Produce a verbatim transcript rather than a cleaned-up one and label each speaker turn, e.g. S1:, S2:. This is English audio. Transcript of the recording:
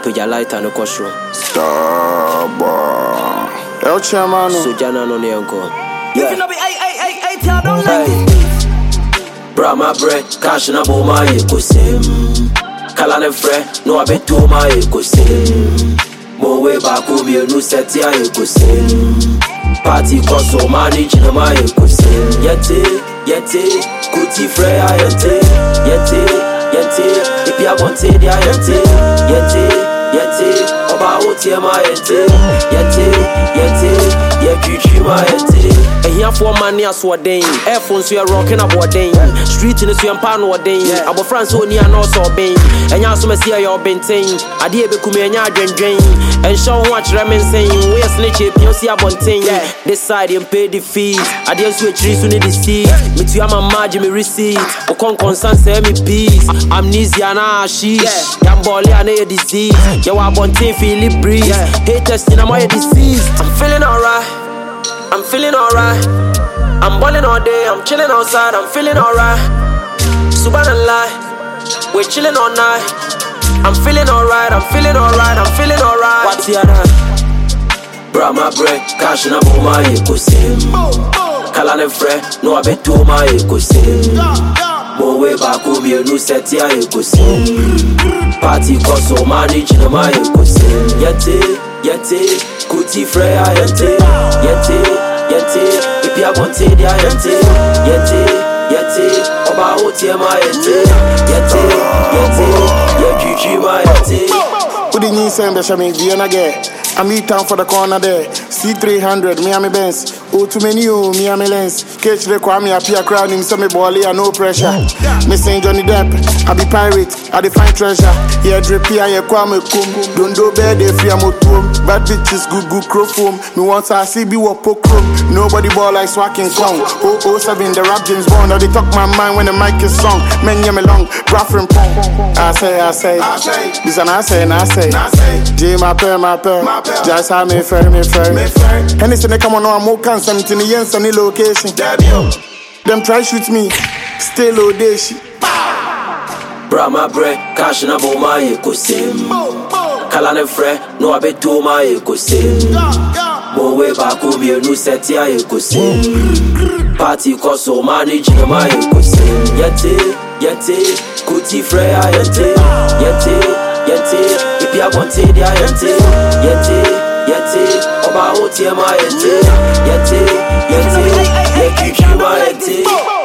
S1: put your light on the courtroom.
S2: Starba. El Chairman.
S1: Sujana no Neonko.
S3: Yeah. If you know me, hey, hey, hey, hey, tell don't like
S1: it. Bra my bread, cash na bo my ekusim. Kala ne fre, no abe to my ekusim. Mo way back home, you no set ya ekusim. Party koso manage na my ekusim. Yete, yete, kuti fre ya yete, yete, yete. If you want it, ya yete, yete, yete. Oba oti ma yete, yete, yete. Yeah, Gucci my yete. And here for money as what day. Airphones we are rocking about day. Street in the swim pan what day. About France only and also bang. And you also see your bentain. I did be come and drain drain. And show watch ramen saying we are snitch it. You see a bontain. This side and pay the fees. I did switch trees on the seat. Me to my margin me receipt. O con constant say me peace. Amnesia na sheesh. Gamboli and a disease. You are bontain feel it breeze. Haters in my disease. I'm feeling alright. I'm feeling alright. I'm balling all day, I'm chilling outside, I'm feeling alright. Subhanallah, we're chilling all night. I'm feeling alright, I'm feeling alright, I'm feeling alright. What's the other? Bra my bread, cash na bo my ekusim. Kala ne fre, no abe to my ekusim. Mo way back home, you no set ya ekusim. Party koso manage na my ekusim. Yete, yete. Kuti freya yete, yete, yete. If you want it, ya yete, yete, yete. Oba oti ma yete, yete, yete. Yeah, Gucci ma yete.
S2: Who didn't send the shaman Vienna get? I'm in town for the corner there. C three hundred, Miami Benz. Oh, too many, oh, Miami Lens. Catch the Kwame, appear crowd him, semi bally, and no pressure. Me saying Johnny Depp, I be pirate, I define treasure. Yeah, drip here, yeah, Kwame Kum. Don't do bad, they free, I'm a tomb. Bad bitches, good, good, crow foam. Me once I see be what poke room. Nobody ball like swacking clown. Oh, oh, seven, the rap James Bond. Or they talk my mind when the mic is song. Men, yeah, me long, Braffin Pong. I say, I say, I say. This and I say, and I say. J, my pair, my pair. Just how me fair, me fair. Anything they come on, I'm more constant in the ends any location. Them try shoot me, stay low day shit.
S1: Bra my bread, cash na bo my ekusim. Kala ne fre, no abe to my ekusim. Mo way back home, you no set ya ekusim. Party koso manage na my ekusim. Yete, yete, kuti fre ya yete, yete, yete. If you want it, ya yete, yete, yete. Oba oti ma yete, yete, yete. Yeah, Gucci ma yete.